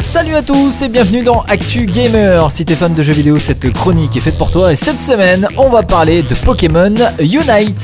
Salut à tous et bienvenue dans Actu Gamer. Si t'es fan de jeux vidéo, cette chronique est faite pour toi et cette semaine, on va parler de Pokémon Unite.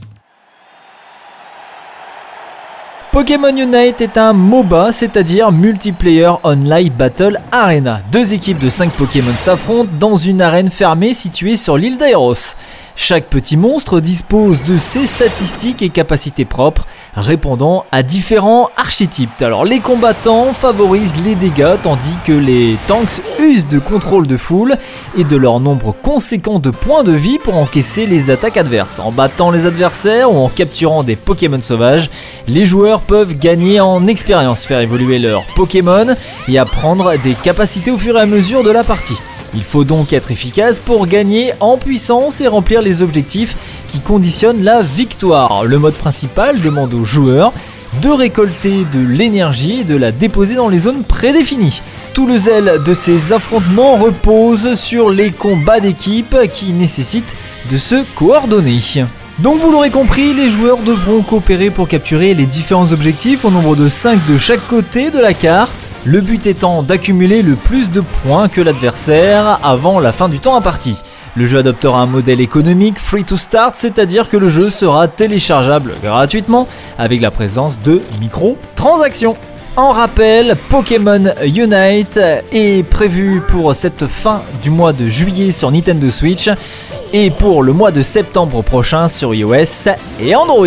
Pokémon Unite est un MOBA, c'est-à-dire Multiplayer Online Battle Arena. Deux équipes de 5 Pokémon s'affrontent dans une arène fermée située sur l'île d'Aeros. Chaque petit monstre dispose de ses statistiques et capacités propres, répondant à différents archétypes. Alors les combattants favorisent les dégâts, tandis que les tanks usent de contrôle de foule et de leur nombre conséquent de points de vie pour encaisser les attaques adverses. En battant les adversaires ou en capturant des Pokémon sauvages, les joueurs peuvent gagner en expérience, faire évoluer leurs Pokémon et apprendre des capacités au fur et à mesure de la partie. Il faut donc être efficace pour gagner en puissance et remplir les objectifs qui conditionnent la victoire. Le mode principal demande aux joueurs de récolter de l'énergie et de la déposer dans les zones prédéfinies. Tout le zèle de ces affrontements repose sur les combats d'équipe qui nécessitent de se coordonner. Donc vous l'aurez compris, les joueurs devront coopérer pour capturer les différents objectifs au nombre de 5 de chaque côté de la carte, le but étant d'accumuler le plus de points que l'adversaire avant la fin du temps imparti. Le jeu adoptera un modèle économique free to start, c'est-à-dire que le jeu sera téléchargeable gratuitement avec la présence de micro-transactions. En rappel, Pokémon Unite est prévu pour cette fin du mois de juillet sur Nintendo Switch et pour le mois de septembre prochain sur iOS et Android.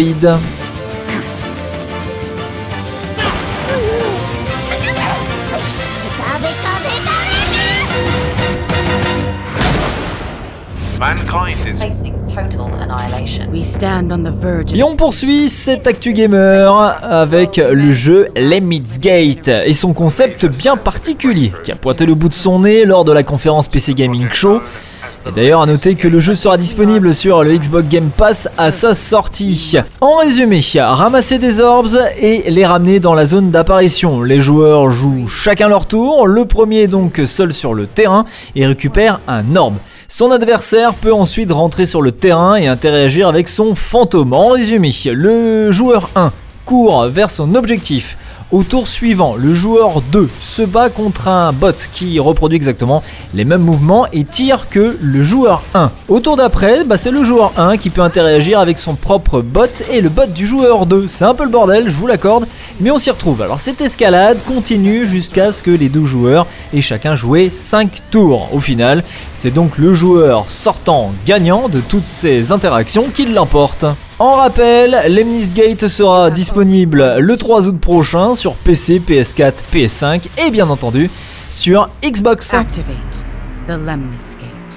Et on poursuit cette Actu Gamer avec le jeu Lemnis Gate et son concept bien particulier qui a pointé le bout de son nez lors de la conférence PC Gaming Show. Et d'ailleurs à noter que le jeu sera disponible sur le Xbox Game Pass à sa sortie. En résumé, ramasser des orbs et les ramener dans la zone d'apparition. Les joueurs jouent chacun leur tour, le premier est donc seul sur le terrain et récupère un orbe. Son adversaire peut ensuite rentrer sur le terrain et interagir avec son fantôme. En résumé, le joueur 1 court vers son objectif. Au tour suivant, le joueur 2 se bat contre un bot qui reproduit exactement les mêmes mouvements et tire que le joueur 1. Au tour d'après, c'est le joueur 1 qui peut interagir avec son propre bot et le bot du joueur 2. C'est un peu le bordel, je vous l'accorde, mais on s'y retrouve. Alors cette escalade continue jusqu'à ce que les deux joueurs aient chacun joué 5 tours. Au final, c'est donc le joueur sortant gagnant de toutes ces interactions qui l'emporte. En rappel, Lemnis Gate sera disponible le 3 août prochain sur PC, PS4, PS5 et bien entendu sur Xbox. Activate the Lemnis Gate.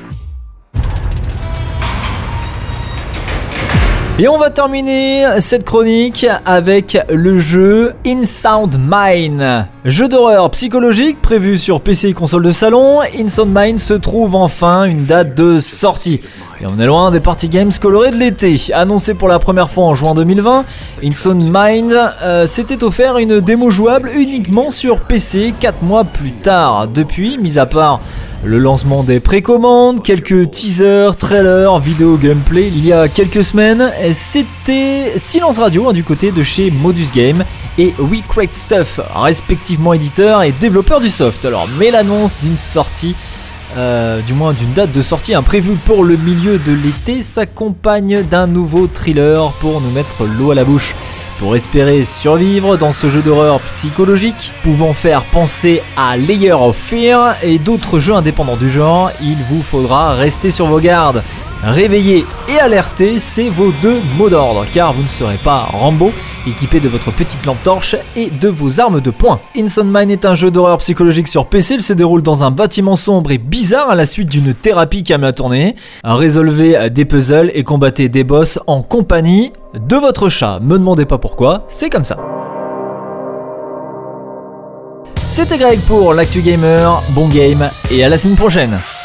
Et on va terminer cette chronique avec le jeu Insound Mind. Jeu d'horreur psychologique prévu sur PC et console de salon, Insound Mind se trouve enfin une date de sortie. Et on est loin des party games colorés de l'été. Annoncé pour la première fois en juin 2020, Insound Mind s'était offert une démo jouable uniquement sur PC 4 mois plus tard. Depuis, mis à part le lancement des précommandes, quelques teasers, trailers, vidéos gameplay, il y a quelques semaines, c'était silence radio du côté de chez Modus Game et We Create Stuff, respectivement éditeur et développeur du soft. Alors, mais l'annonce d'une sortie du moins d'une date de sortie prévue pour le milieu de l'été s'accompagne d'un nouveau thriller pour nous mettre l'eau à la bouche. Pour espérer survivre dans ce jeu d'horreur psychologique, pouvant faire penser à Layer of Fear et d'autres jeux indépendants du genre, il vous faudra rester sur vos gardes. Réveiller et alerter, c'est vos deux mots d'ordre, car vous ne serez pas Rambo, équipé de votre petite lampe torche et de vos armes de poing. Insound Mind est un jeu d'horreur psychologique sur PC, il se déroule dans un bâtiment sombre et bizarre à la suite d'une thérapie qui a mal tourné. Résolvez des puzzles et combattez des boss en compagnie de votre chat. Me demandez pas pourquoi, c'est comme ça. C'était Greg pour l'Actu Gamer, bon game et à la semaine prochaine.